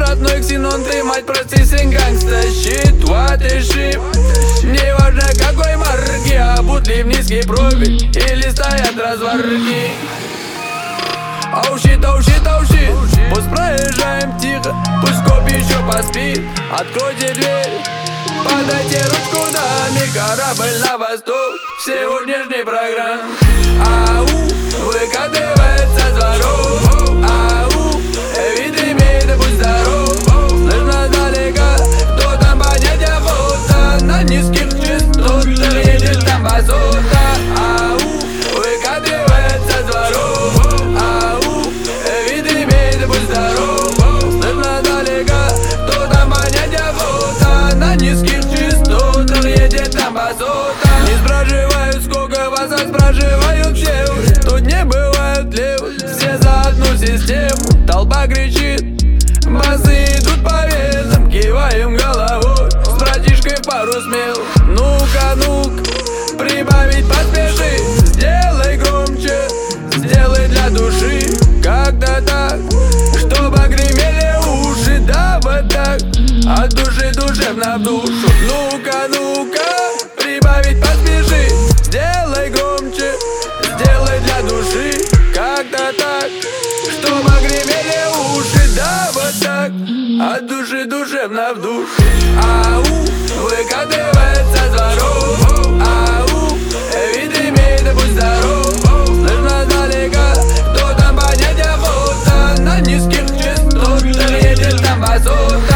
родной Ксенон, ты, мать, прости, сын гангста. Щит, what и шип. Не важно какой марки, а бутли в низкий профиль или стоят разварки. Оу щит, пусть проезжаем тихо, пусть коп еще поспит. Откройте дверь, подайте ручку, нами корабль на восток сегодняшней программы. Ау, выкатывается с дворов. Ау, вид имеет, будь здоров. Слышно далеко, кто там поднятия фото на низких частотах едет там басота. Ау, выкатывается с дворов. Ау, вид имеет, будь здоров. Слышно далеко, кто там поднятия фото на низких частотах едет там басота. Не спрашивают, сколько вас, а спрашивают все. Тут не бывают левых, все за одну систему. Толпа кричит, басы идут по венам. Киваем головой, с братишкой пару смел. Ну-ка, прибавить поспеши. Сделай громче, сделай для души. Как-то так, чтобы гремели уши. Да вот так, от души душевно в душу. Ну-ка, прибавить поспеши. Сделай громче, сделай для души. Как-то так, чтобы гремели уши. Да вот так, от души душевно в душу. Ау, выкатывается с дворов. Ау, вид имеет, будь здоров. Слышно далеко, кто там поднятия фото на низких частотах едет там басота.